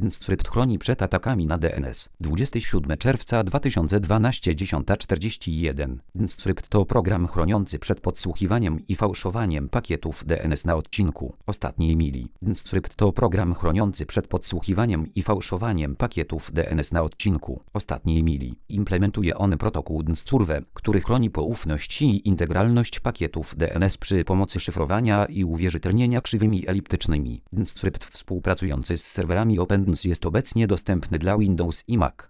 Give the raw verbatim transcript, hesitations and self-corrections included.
Dnscript chroni przed atakami na D N S. dwudziestego siódmego czerwca dwa tysiące dwunastego, dziesiąta czterdzieści jeden. Dnscript to program chroniący przed podsłuchiwaniem i fałszowaniem pakietów D N S na odcinku ostatniej mili. Dnscript to program chroniący przed podsłuchiwaniem i fałszowaniem pakietów D N S na odcinku ostatniej mili. Implementuje on protokół Dnscurve, który chroni poufność i integralność pakietów D N S przy pomocy szyfrowania i uwierzytelnienia krzywymi eliptycznymi. Dnscript współpracujący z serwerami OpenDNS jest obecnie dostępny dla Windows i Mac.